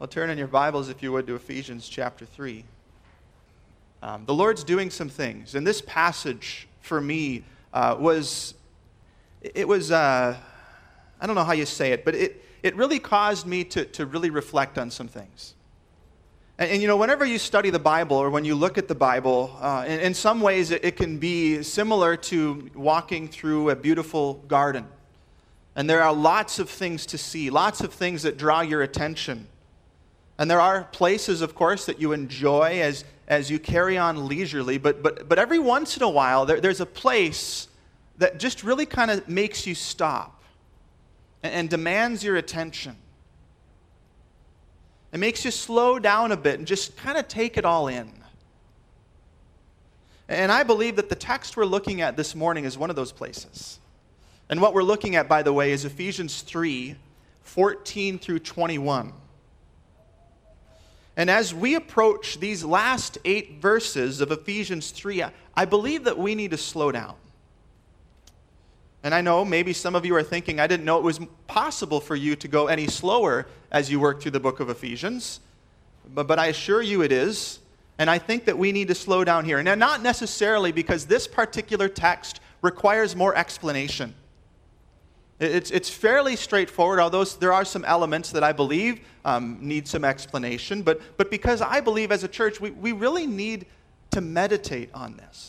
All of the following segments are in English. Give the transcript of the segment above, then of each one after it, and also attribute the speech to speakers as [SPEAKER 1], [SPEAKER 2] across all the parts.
[SPEAKER 1] Well, turn in your Bibles, if you would, to Ephesians chapter 3. The Lord's doing some things. And this passage, for me, I don't know how you say it, but it really caused me to really reflect on some things. And you know, whenever you study the Bible or when you look at the Bible, in some ways it can be similar to walking through a beautiful garden. And there are lots of things to see, lots of things that draw your attention. And there are places, of course, that you enjoy as you carry on leisurely. But every once in a while, there's a place that just really kind of makes you stop and demands your attention. It makes you slow down a bit and just kind of take it all in. And I believe that the text we're looking at this morning is one of those places. And what we're looking at, by the way, is Ephesians 3, 14 through 21. And as we approach these last 8 verses of Ephesians 3, I believe that we need to slow down. And I know maybe some of you are thinking, I didn't know it was possible for you to go any slower as you work through the book of Ephesians. But I assure you it is. And I think that we need to slow down here. And not necessarily because this particular text requires more explanation. It's fairly straightforward, although there are some elements that I believe need some explanation. But because I believe as a church, we really need to meditate on this.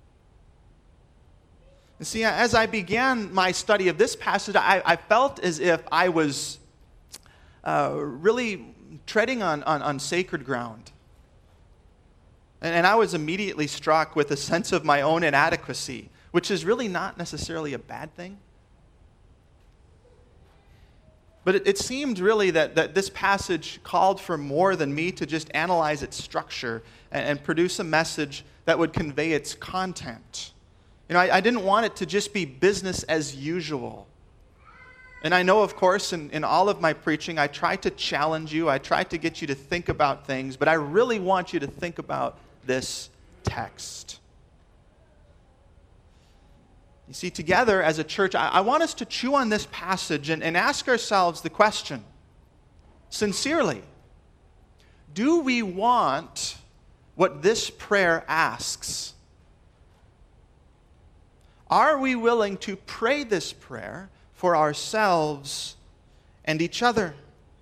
[SPEAKER 1] And see, as I began my study of this passage, I felt as if I was really treading on sacred ground. And I was immediately struck with a sense of my own inadequacy, which is really not necessarily a bad thing. But it seemed really that this passage called for more than me to just analyze its structure and produce a message that would convey its content. You know, I didn't want it to just be business as usual. And I know, of course, in all of my preaching, I try to challenge you. I try to get you to think about things. But I really want you to think about this text. You see, together as a church, I want us to chew on this passage and ask ourselves the question, sincerely, do we want what this prayer asks? Are we willing to pray this prayer for ourselves and each other?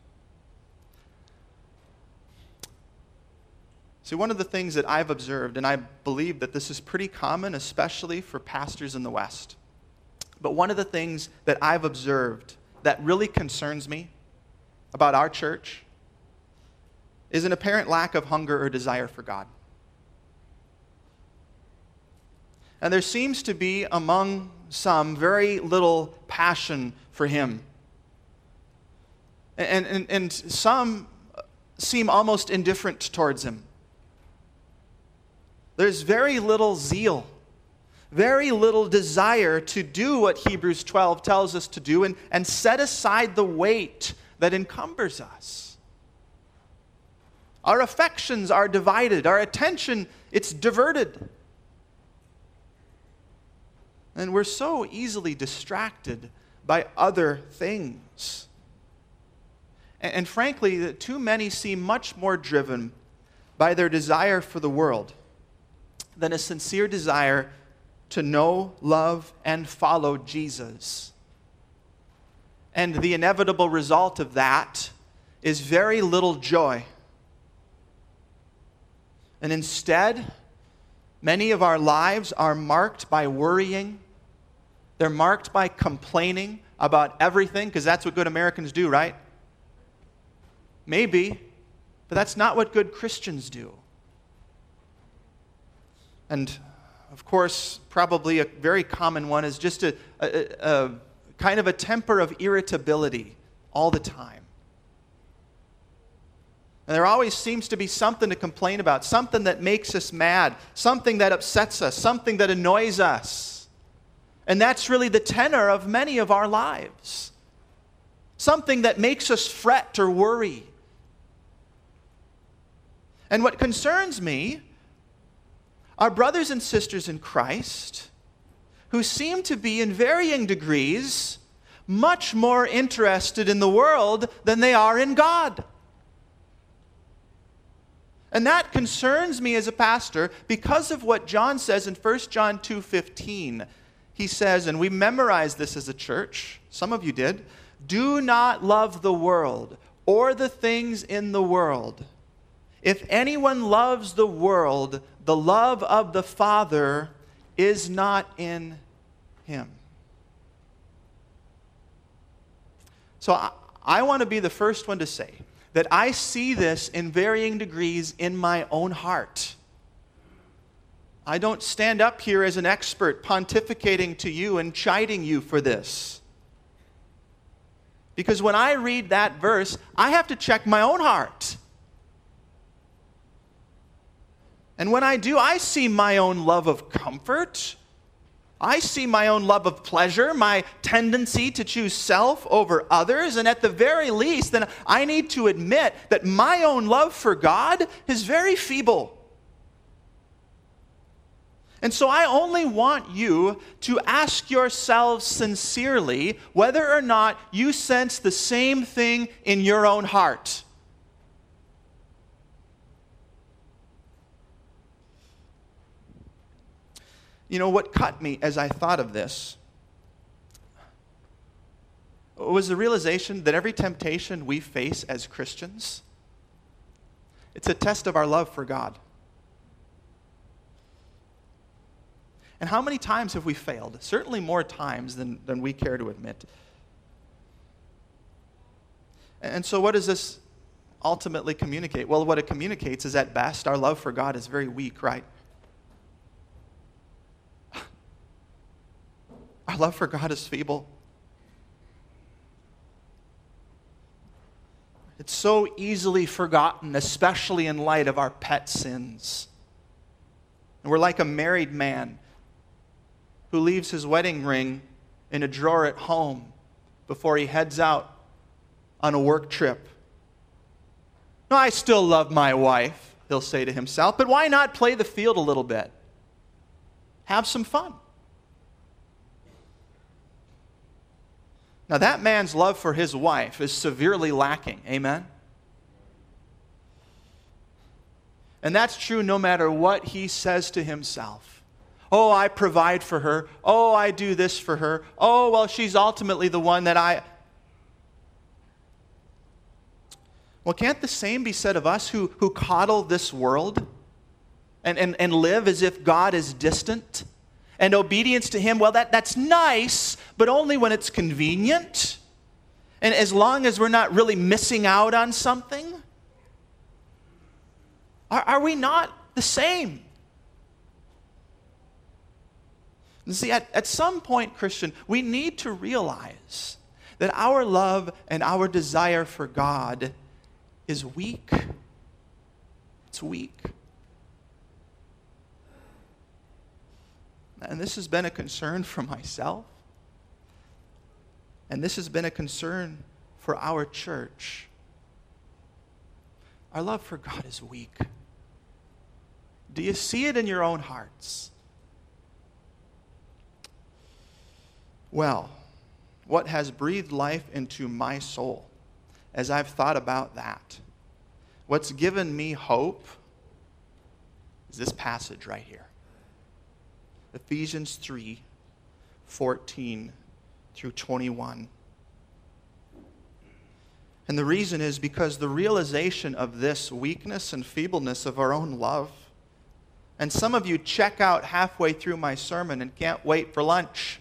[SPEAKER 1] See, one of the things that I've observed, and I believe that this is pretty common, especially for pastors in the West, but one of the things that I've observed that really concerns me about our church is an apparent lack of hunger or desire for God. And there seems to be among some very little passion for Him. And some seem almost indifferent towards Him. There's very little zeal, very little desire to do what Hebrews 12 tells us to do and set aside the weight that encumbers us. Our affections are divided. Our attention, it's diverted. And we're so easily distracted by other things. And frankly, too many seem much more driven by their desire for the world than a sincere desire to know, love, and follow Jesus. And the inevitable result of that is very little joy. And instead, many of our lives are marked by worrying. They're marked by complaining about everything, because that's what good Americans do, right? Maybe, but that's not what good Christians do. And, of course, probably a very common one is just a kind of a temper of irritability all the time. And there always seems to be something to complain about, something that makes us mad, something that upsets us, something that annoys us. And that's really the tenor of many of our lives. Something that makes us fret or worry. And what concerns me are brothers and sisters in Christ who seem to be, in varying degrees, much more interested in the world than they are in God. And that concerns me as a pastor because of what John says in 1 John 2:15. He says, and we memorized this as a church, some of you did, do not love the world or the things in the world. If anyone loves the world, the love of the Father is not in him. So I want to be the first one to say that I see this in varying degrees in my own heart. I don't stand up here as an expert pontificating to you and chiding you for this. Because when I read that verse, I have to check my own heart. And when I do, I see my own love of comfort. I see my own love of pleasure, my tendency to choose self over others. And at the very least, then I need to admit that my own love for God is very feeble. And so I only want you to ask yourselves sincerely whether or not you sense the same thing in your own heart. You know, what cut me as I thought of this was the realization that every temptation we face as Christians, it's a test of our love for God. And how many times have we failed? Certainly more times than we care to admit. And so what does this ultimately communicate? Well, what it communicates is at best our love for God is very weak, right? Our love for God is feeble. It's so easily forgotten, especially in light of our pet sins. And we're like a married man who leaves his wedding ring in a drawer at home before he heads out on a work trip. No, I still love my wife, he'll say to himself, but why not play the field a little bit? Have some fun. Now, that man's love for his wife is severely lacking. Amen? And that's true no matter what he says to himself. Oh, I provide for her. Oh, I do this for her. Oh, well, she's ultimately the one that I... Well, can't the same be said of us who coddle this world and live as if God is distant? And obedience to him, well, that's nice, but only when it's convenient. And as long as we're not really missing out on something. Are we not the same? You see, at some point, Christian, we need to realize that our love and our desire for God is weak. It's weak. And this has been a concern for myself. And this has been a concern for our church. Our love for God is weak. Do you see it in your own hearts? Well, what has breathed life into my soul as I've thought about that, what's given me hope is this passage right here. Ephesians 3:14 through 21. And the reason is because the realization of this weakness and feebleness of our own love. And some of you check out halfway through my sermon and can't wait for lunch.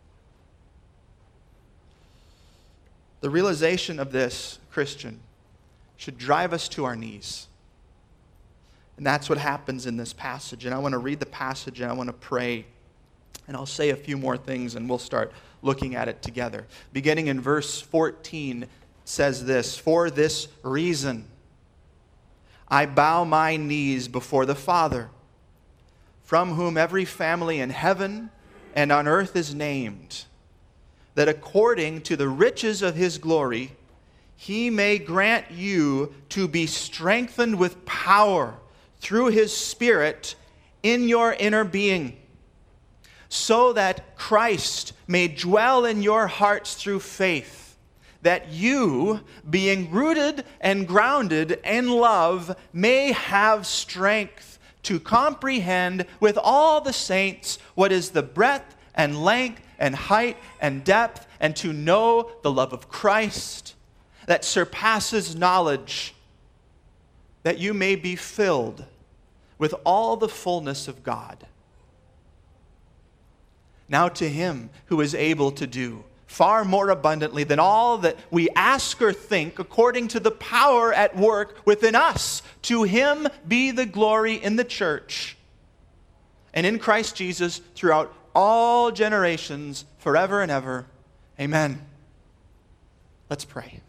[SPEAKER 1] The realization of this, Christian, should drive us to our knees. And that's what happens in this passage. And I want to read the passage and I want to pray. And I'll say a few more things and we'll start looking at it together. Beginning in verse 14, it says this, "For this reason I bow my knees before the Father, from whom every family in heaven and on earth is named, that according to the riches of his glory, he may grant you to be strengthened with power through his Spirit in your inner being, so that Christ may dwell in your hearts through faith, that you, being rooted and grounded in love, may have strength to comprehend with all the saints what is the breadth and length and height and depth, and to know the love of Christ that surpasses knowledge, that you may be filled with all the fullness of God. Now to him who is able to do far more abundantly than all that we ask or think, according to the power at work within us, to him be the glory in the church and in Christ Jesus throughout all generations, forever and ever. Amen. Let's pray.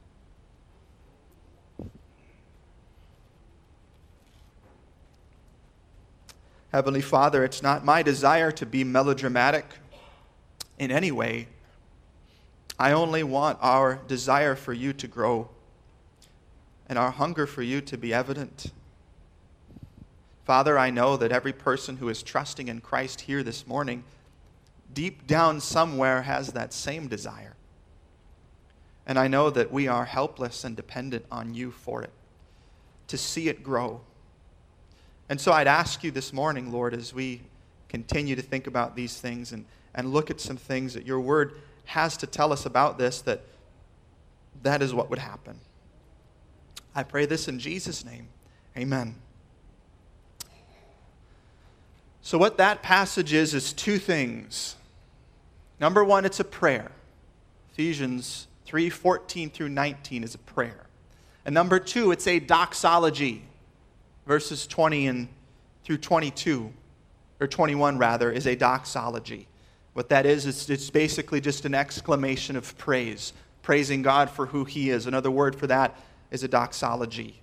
[SPEAKER 1] Heavenly Father, it's not my desire to be melodramatic in any way. I only want our desire for you to grow and our hunger for you to be evident. Father, I know that every person who is trusting in Christ here this morning, deep down somewhere has that same desire. And I know that we are helpless and dependent on you for it, to see it grow. And so I'd ask you this morning, Lord, as we continue to think about these things and look at some things that your word has to tell us about this, that is what would happen. I pray this in Jesus' name. Amen. So what that passage is two things. Number one, it's a prayer. Ephesians 3:14 through 19 is a prayer. And number two, it's a doxology. Verses 20 through 22, or 21 rather, is a doxology. What that is, it's basically just an exclamation of praise, praising God for who he is. Another word for that is a doxology.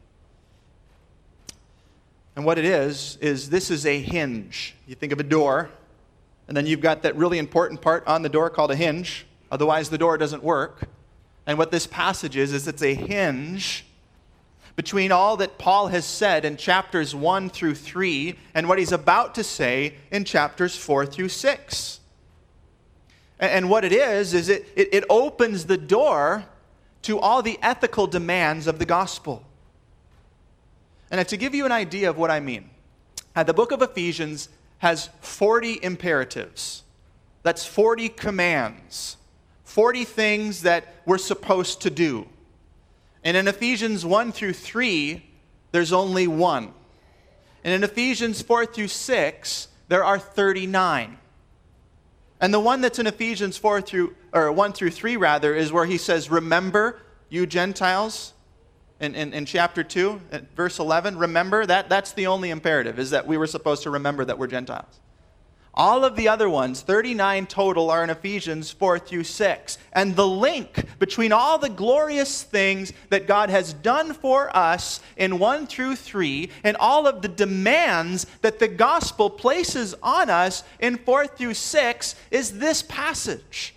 [SPEAKER 1] And what it is this is a hinge. You think of a door, and then you've got that really important part on the door called a hinge. Otherwise, the door doesn't work. And what this passage is it's a hinge between all that Paul has said in chapters 1 through 3 and what he's about to say in chapters 4 through 6. And what it is it opens the door to all the ethical demands of the gospel. And to give you an idea of what I mean, the book of Ephesians has 40 imperatives. That's 40 commands, 40 things that we're supposed to do. And in Ephesians 1 through 3, there's only one. And in Ephesians 4 through 6, there are 39. And the one that's in Ephesians 1 through 3 rather, is where he says, remember, you Gentiles, in chapter 2, at verse 11, remember, that's the only imperative, is that we were supposed to remember that we're Gentiles. All of the other ones, 39 total, are in Ephesians 4 through 6. And the link between all the glorious things that God has done for us in 1 through 3 and all of the demands that the gospel places on us in 4 through 6 is this passage.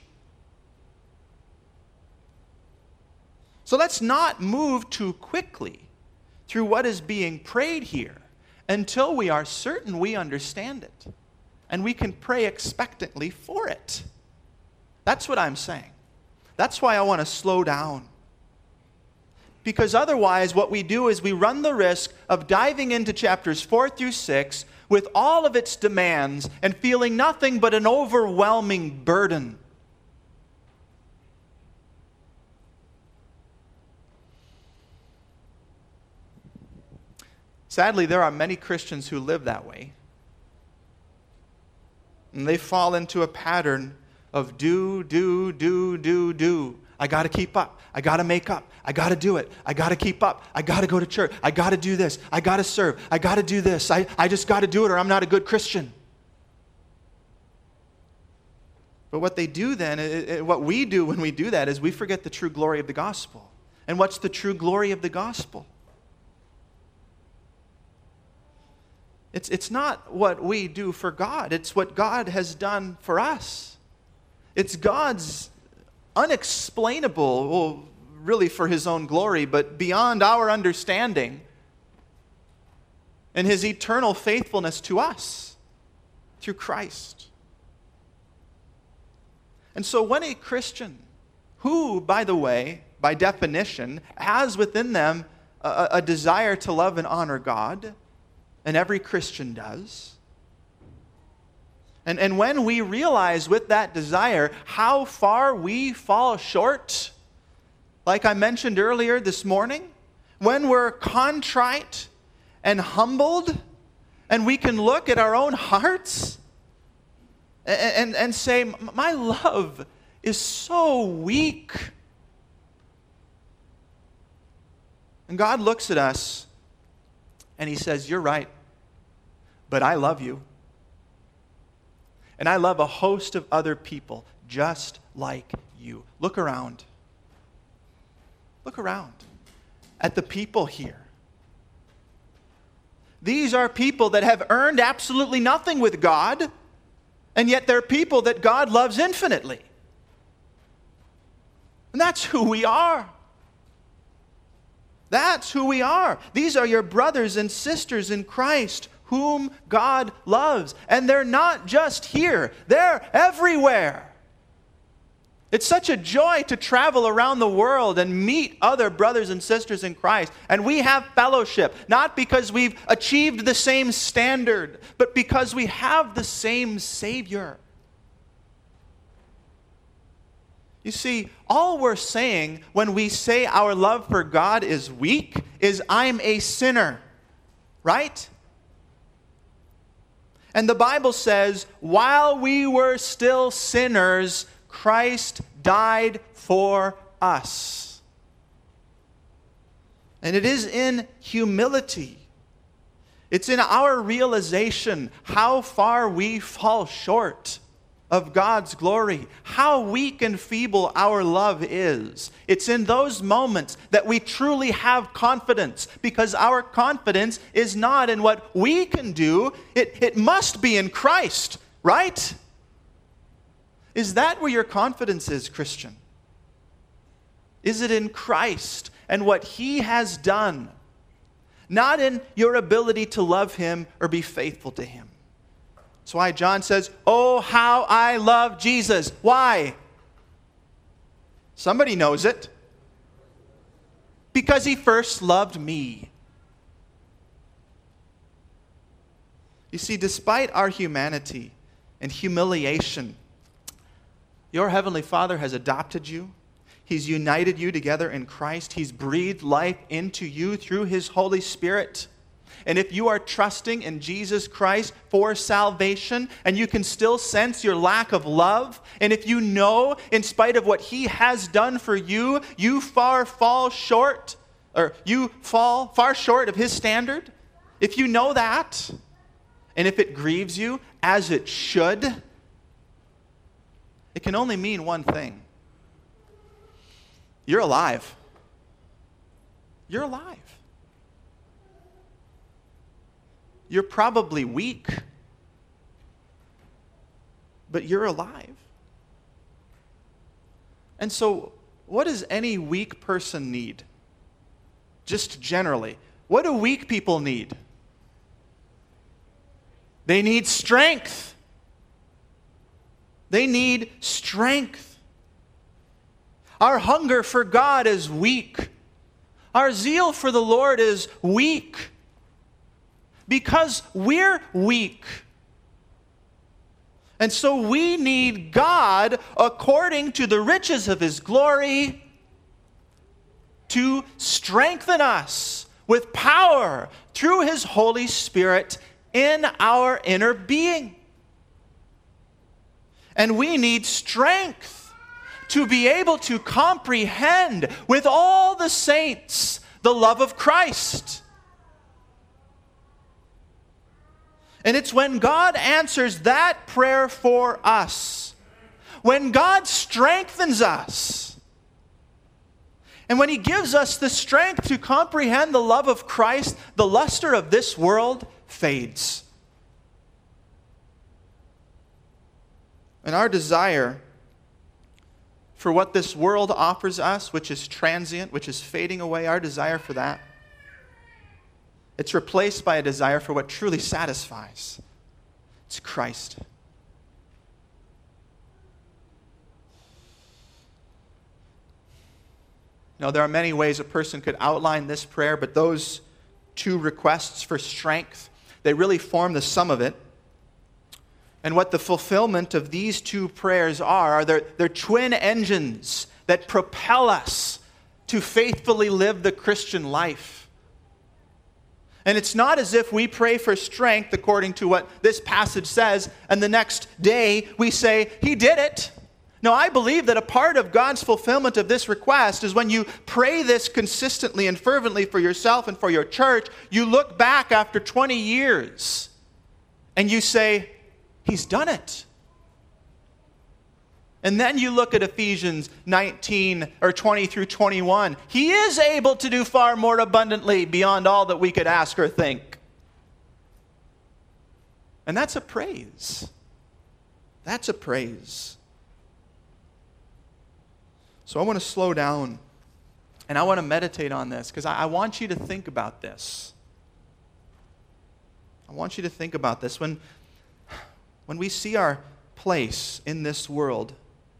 [SPEAKER 1] So let's not move too quickly through what is being prayed here until we are certain we understand it. And we can pray expectantly for it. That's what I'm saying. That's why I want to slow down. Because otherwise, what we do is we run the risk of diving into chapters 4 through 6 with all of its demands and feeling nothing but an overwhelming burden. Sadly, there are many Christians who live that way. And they fall into a pattern of do. I got to keep up. I got to make up. I got to do it. I got to keep up. I got to go to church. I got to do this. I got to serve. I got to do this. I just got to do it or I'm not a good Christian. But what they do then, what we do when we do that is we forget the true glory of the gospel. And what's the true glory of the gospel? It's not what we do for God. It's what God has done for us. It's God's unexplainable, well, really for his own glory, but beyond our understanding, and his eternal faithfulness to us through Christ. And so when a Christian who, by the way, by definition, has within them a desire to love and honor God, and every Christian does. And when we realize with that desire how far we fall short, like I mentioned earlier this morning, when we're contrite and humbled, and we can look at our own hearts and say, my love is so weak. And God looks at us and he says, you're right, but I love you. And I love a host of other people just like you. Look around. Look around at the people here. These are people that have earned absolutely nothing with God, and yet they're people that God loves infinitely. And that's who we are. That's who we are. These are your brothers and sisters in Christ, whom God loves. And they're not just here, they're everywhere. It's such a joy to travel around the world and meet other brothers and sisters in Christ. And we have fellowship, not because we've achieved the same standard, but because we have the same Savior. You see, all we're saying when we say our love for God is weak is I'm a sinner, right? And the Bible says, while we were still sinners, Christ died for us. And it is in humility. It's in our realization how far we fall short of God's glory, how weak and feeble our love is. It's in those moments that we truly have confidence, because our confidence is not in what we can do. It must be in Christ, right? Is that where your confidence is, Christian? Is it in Christ and what He has done? Not in your ability to love Him or be faithful to Him. That's why John says, oh, how I love Jesus. Why? Somebody knows it. Because He first loved me. You see, despite our humanity and humiliation, your Heavenly Father has adopted you. He's united you together in Christ. He's breathed life into you through His Holy Spirit. And if you are trusting in Jesus Christ for salvation, and you can still sense your lack of love, and if you know, in spite of what He has done for you, you fall short far short of His standard, if you know that, and if it grieves you, as it should, it can only mean one thing. You're alive. You're alive. You're probably weak, but you're alive. And so, what does any weak person need? Just generally, what do weak people need? They need strength. They need strength. Our hunger for God is weak. Our zeal for the Lord is weak. Because we're weak. And so we need God, according to the riches of His glory, to strengthen us with power through His Holy Spirit in our inner being. And we need strength to be able to comprehend with all the saints the love of Christ. And it's when God answers that prayer for us, when God strengthens us, and when He gives us the strength to comprehend the love of Christ, the luster of this world fades. And our desire for what this world offers us, which is transient, which is fading away, our desire for that, it's replaced by a desire for what truly satisfies. It's Christ. Now, there are many ways a person could outline this prayer, but those two requests for strength, they really form the sum of it. And what the fulfillment of these two prayers are they're twin engines that propel us to faithfully live the Christian life. And it's not as if we pray for strength according to what this passage says, and the next day we say, He did it. No, I believe that a part of God's fulfillment of this request is when you pray this consistently and fervently for yourself and for your church, you look back after 20 years and you say, He's done it. And then you look at Ephesians 19 or 20 through 21. He is able to do far more abundantly beyond all that we could ask or think. And that's a praise. That's a praise. So I want to slow down and I want to meditate on this because I want you to think about this. I want you to think about this. When we see our place in this world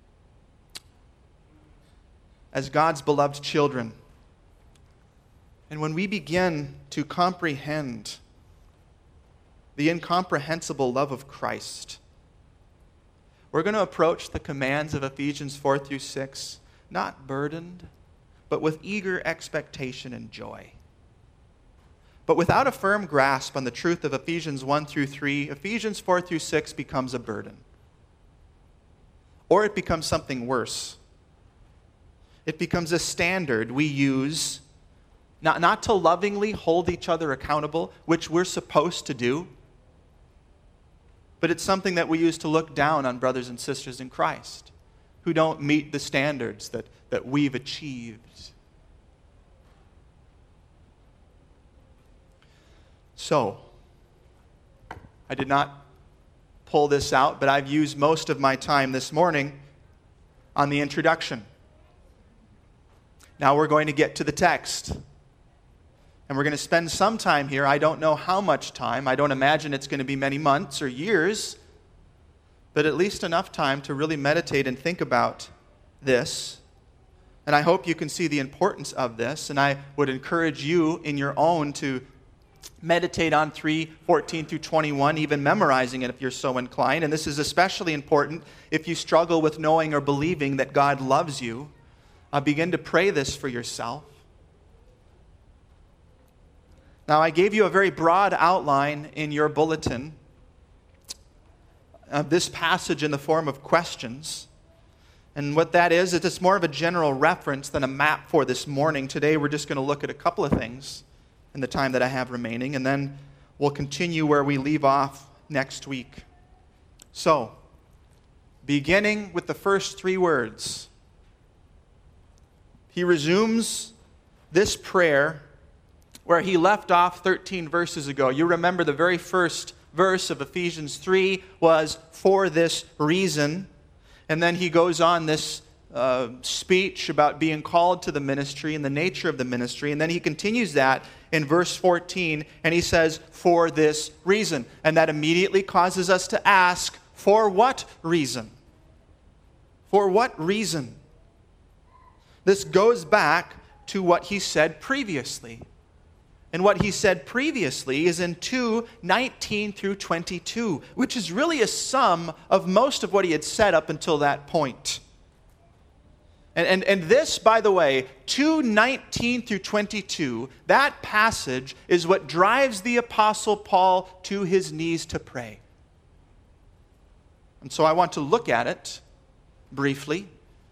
[SPEAKER 1] as God's beloved children, and when we begin to comprehend the incomprehensible love of Christ, we're going to approach the commands of Ephesians 4 through 6 not burdened, but with eager expectation and joy. But without a firm grasp on the truth of Ephesians 1 through 3, Ephesians 4 through 6 becomes a burden. Or it becomes something worse. It becomes a standard we use not to lovingly hold each other accountable, which we're supposed to do, but it's something that we use to look down on brothers and sisters in Christ who don't meet the standards that we've achieved. So, I did not pull this out, but I've used most of my time this morning on the introduction. Now we're going to get to the text. And we're going to spend some time here. I don't know how much time. I don't imagine it's going to be many months or years, but at least enough time to really meditate and think about this. And I hope you can see the importance of this. And I would encourage you in your own to meditate on 3:14 through 21, even memorizing it if you're so inclined. And this is especially important if you struggle with knowing or believing that God loves you. Begin to pray this for yourself. Now, I gave you a very broad outline in your bulletin of this passage in the form of questions. And what that is it's more of a general reference than a map for this morning. Today, we're just going to look at a couple of things in the time that I have remaining, and then we'll continue where we leave off next week. So, beginning with the first three words, he resumes this prayer where he left off 13 verses ago. You remember the very first verse of Ephesians 3 was, "For this reason." And then he goes on this speech about being called to the ministry and the nature of the ministry. And then he continues that in verse 14, and he says, "For this reason." And that immediately causes us to ask, for what reason? For what reason? This goes back to what he said previously. And what he said previously is in 2:19 through 22, which is really a sum of most of what he had said up until that point. And this, by the way, 2:19 through 22, that passage is what drives the Apostle Paul to his knees to pray. And so I want to look at it briefly.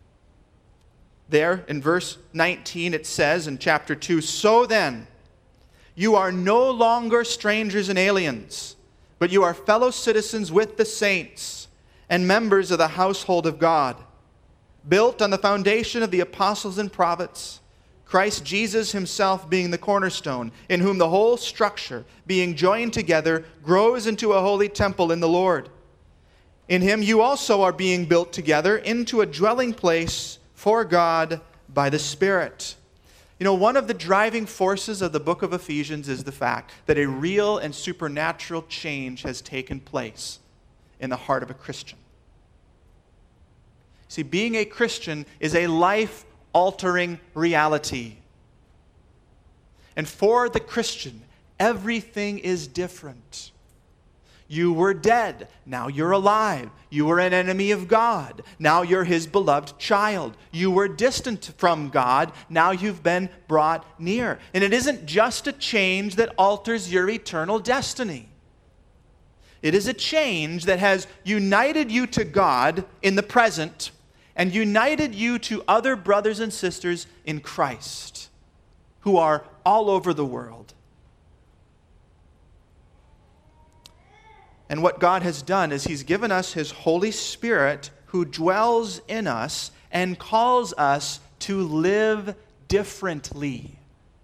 [SPEAKER 1] There in verse 19 it says in chapter 2, "So then, you are no longer strangers and aliens, but you are fellow citizens with the saints and members of the household of God, built on the foundation of the apostles and prophets, Christ Jesus himself being the cornerstone, in whom the whole structure, being joined together, grows into a holy temple in the Lord. In him you also are being built together into a dwelling place for God by the Spirit." You know, one of the driving forces of the book of Ephesians is the fact that a real and supernatural change has taken place in the heart of a Christian. See, being a Christian is a life life-altering reality. And for the Christian, everything is different. You were dead, now you're alive. You were an enemy of God, now you're His beloved child. You were distant from God, now you've been brought near. And it isn't just a change that alters your eternal destiny. It is a change that has united you to God in the present and united you to other brothers and sisters in Christ who are all over the world. And what God has done is He's given us His Holy Spirit who dwells in us and calls us to live differently.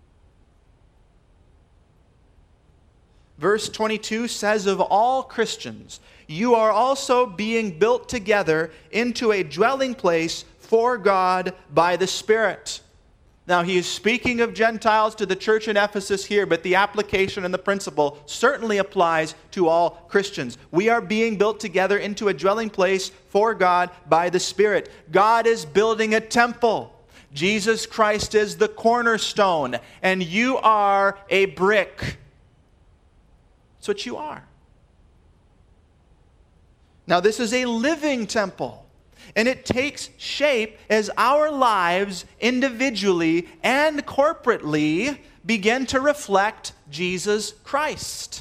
[SPEAKER 1] Verse 22 says of all Christians, you are also being built together into a dwelling place for God by the Spirit. Now, he is speaking of Gentiles to the church in Ephesus here, but the application and the principle certainly applies to all Christians. We are being built together into a dwelling place for God by the Spirit. God is building a temple. Jesus Christ is the cornerstone, and you are a brick. That's what you are. Now, this is a living temple. And it takes shape as our lives individually and corporately begin to reflect Jesus Christ.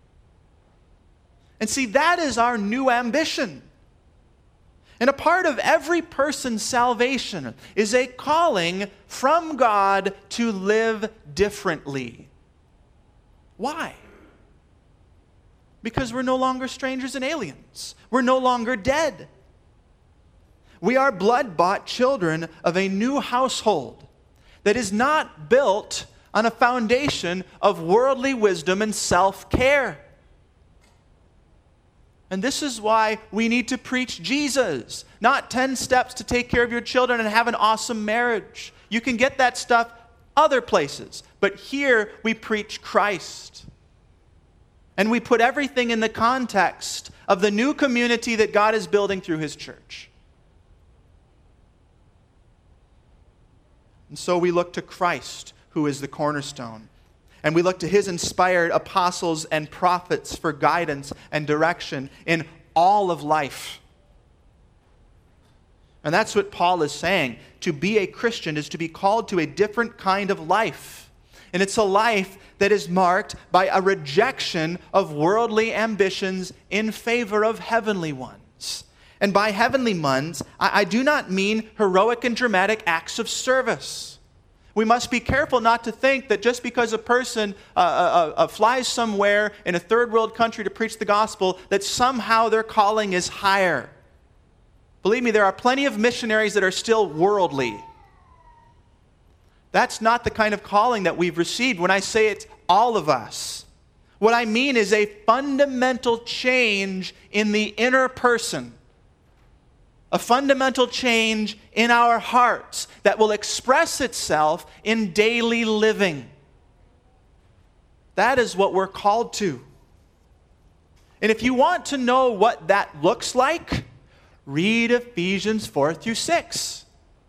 [SPEAKER 1] And see, that is our new ambition. And a part of every person's salvation is a calling from God to live differently. Why? Because we're no longer strangers and aliens. We're no longer dead. We are blood-bought children of a new household that is not built on a foundation of worldly wisdom and self-care. And this is why we need to preach Jesus, not 10 steps to take care of your children and have an awesome marriage. You can get that stuff other places, but here we preach Christ. And we put everything in the context of the new community that God is building through His church. And so we look to Christ, who is the cornerstone. And we look to His inspired apostles and prophets for guidance and direction in all of life. And that's what Paul is saying. To be a Christian is to be called to a different kind of life. And it's a life that is marked by a rejection of worldly ambitions in favor of heavenly ones. And by heavenly ones, I do not mean heroic and dramatic acts of service. We must be careful not to think that just because a person flies somewhere in a third world country to preach the gospel, that somehow their calling is higher. Believe me, there are plenty of missionaries that are still worldly. That's not the kind of calling that we've received when I say it's all of us. What I mean is a fundamental change in the inner person. A fundamental change in our hearts that will express itself in daily living. That is what we're called to. And if you want to know what that looks like, read Ephesians 4-6.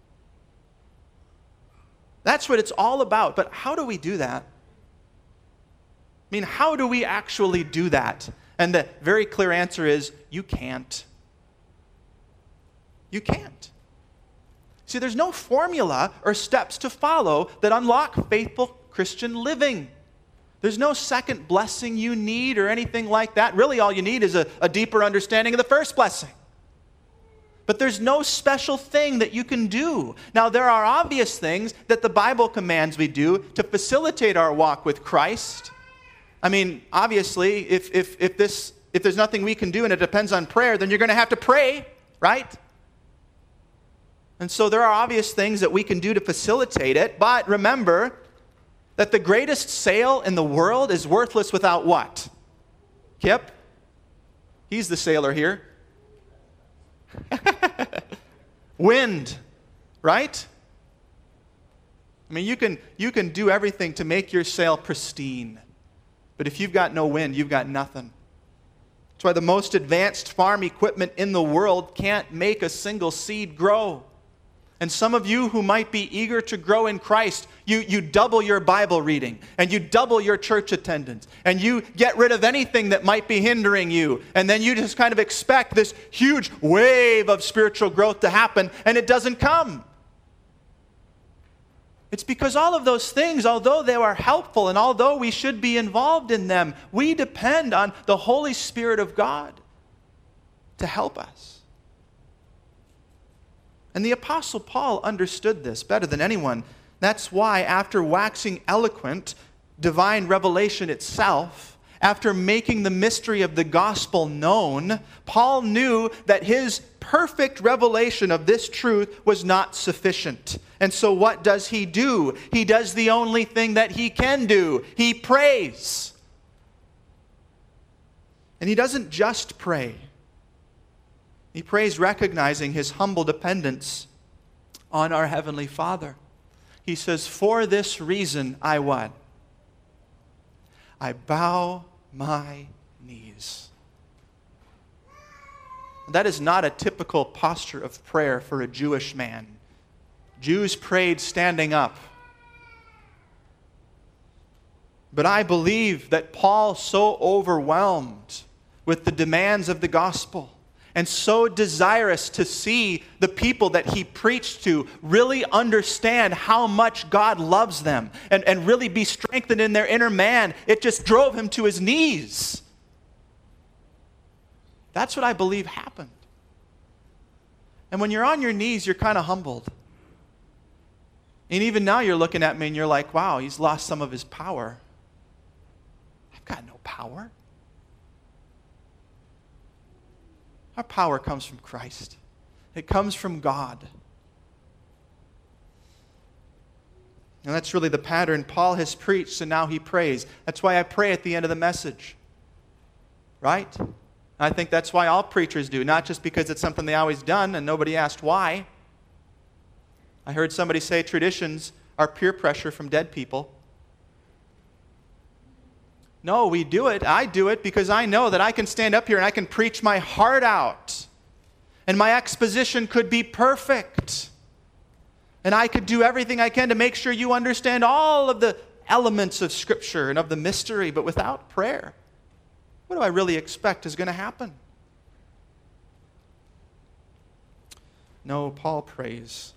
[SPEAKER 1] That's what it's all about. But how do we do that? I mean, how do we actually do that? And the very clear answer is, you can't. You can't. See, there's no formula or steps to follow that unlock faithful Christian living. There's no second blessing you need or anything like that. Really, all you need is a deeper understanding of the first blessing. But there's no special thing that you can do. Now, there are obvious things that the Bible commands we do to facilitate our walk with Christ. I mean, obviously, if there's nothing we can do and it depends on prayer, then you're going to have to pray, right? And so there are obvious things that we can do to facilitate it, but remember that the greatest sail in the world is worthless without what? Kip? He's the sailor here. Wind, right? I mean, you can do everything to make your sail pristine, but if you've got no wind, you've got nothing. That's why the most advanced farm equipment in the world can't make a single seed grow. And some of you who might be eager to grow in Christ, you double your Bible reading, and you double your church attendance, and you get rid of anything that might be hindering you, and then you just kind of expect this huge wave of spiritual growth to happen, and it doesn't come. It's because all of those things, although they are helpful and although we should be involved in them, we depend on the Holy Spirit of God to help us. And the Apostle Paul understood this better than anyone. That's why after waxing eloquent, divine revelation itself, after making the mystery of the gospel known, Paul knew that his perfect revelation of this truth was not sufficient. And so what does he do? He does the only thing that he can do. He prays. And he doesn't just pray. He prays recognizing his humble dependence on our Heavenly Father. He says, for this reason I what? I bow my knees. That is not a typical posture of prayer for a Jewish man. Jews prayed standing up. But I believe that Paul, so overwhelmed with the demands of the gospel, and so desirous to see the people that he preached to really understand how much God loves them and really be strengthened in their inner man, it just drove him to his knees. That's what I believe happened. And when you're on your knees, you're kind of humbled. And even now you're looking at me and you're like, wow, he's lost some of his power. I've got no power. Our power comes from Christ. It comes from God. And that's really the pattern Paul has preached, and now he prays. That's why I pray at the end of the message. Right? I think that's why all preachers do, not just because it's something they always done and nobody asked why. I heard somebody say traditions are peer pressure from dead people. No, we do it. I do it because I know that I can stand up here and I can preach my heart out. And my exposition could be perfect. And I could do everything I can to make sure you understand all of the elements of Scripture and of the mystery. But without prayer, what do I really expect is going to happen? No, Paul prays.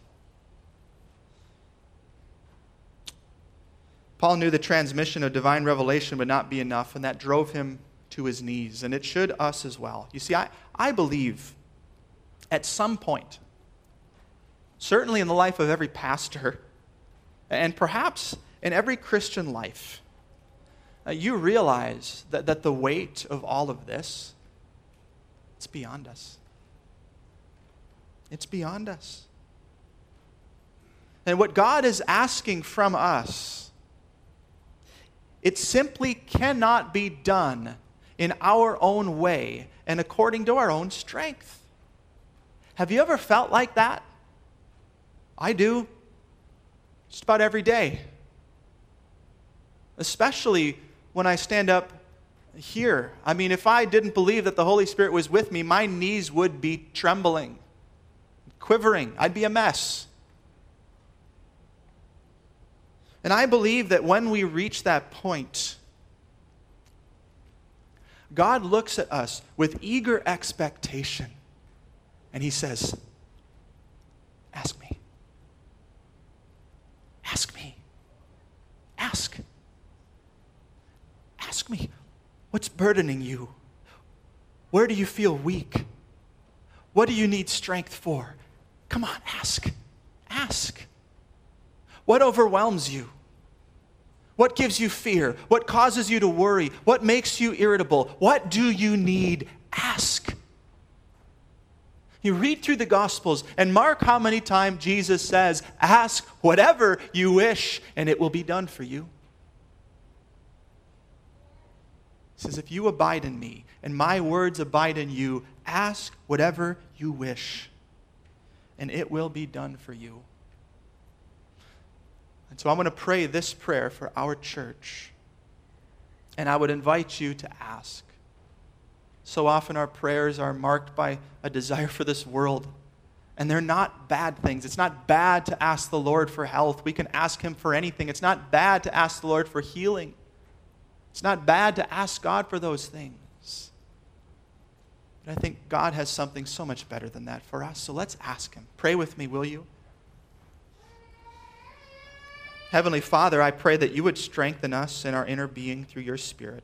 [SPEAKER 1] Paul knew the transmission of divine revelation would not be enough, and that drove him to his knees, and it should us as well. You see, I believe at some point, certainly in the life of every pastor, and perhaps in every Christian life, you realize that the weight of all of this, it's beyond us. It's beyond us. And what God is asking from us, it simply cannot be done in our own way and according to our own strength. Have you ever felt like that? I do. Just about every day. Especially when I stand up here. I mean, if I didn't believe that the Holy Spirit was with me, my knees would be trembling, quivering. I'd be a mess. And I believe that when we reach that point, God looks at us with eager expectation, and he says, ask me. Ask me. Ask. Ask me. What's burdening you? Where do you feel weak? What do you need strength for? Come on, ask. Ask. What overwhelms you? What gives you fear? What causes you to worry? What makes you irritable? What do you need? Ask. You read through the Gospels and mark how many times Jesus says, ask whatever you wish and it will be done for you. He says, if you abide in me and my words abide in you, ask whatever you wish and it will be done for you. And so I'm going to pray this prayer for our church. And I would invite you to ask. So often our prayers are marked by a desire for this world And they're not bad things. It's not bad to ask the Lord for health. We can ask him for anything. It's not bad to ask the Lord for healing. It's not bad to ask God for those things. But I think God has something so much better than that for us. So let's ask him. Pray with me, will you? Heavenly Father, I pray that you would strengthen us in our inner being through your Spirit.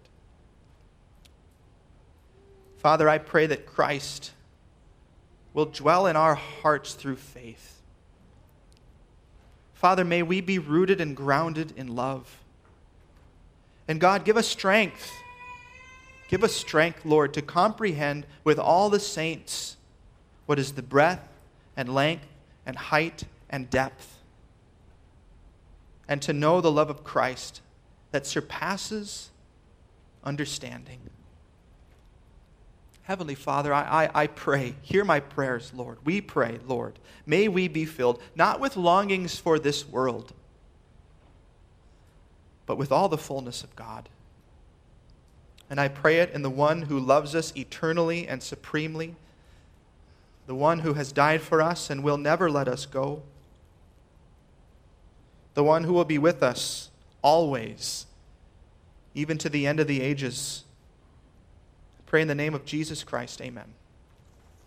[SPEAKER 1] Father, I pray that Christ will dwell in our hearts through faith. Father, may we be rooted and grounded in love. And God, give us strength. Give us strength, Lord, to comprehend with all the saints what is the breadth and length and height and depth, and to know the love of Christ that surpasses understanding. Heavenly Father, I pray, hear my prayers, Lord. We pray, Lord, may we be filled, not with longings for this world, but with all the fullness of God. And I pray it in the one who loves us eternally and supremely, the one who has died for us and will never let us go, the one who will be with us always, even to the end of the ages. I pray in the name of Jesus Christ, amen.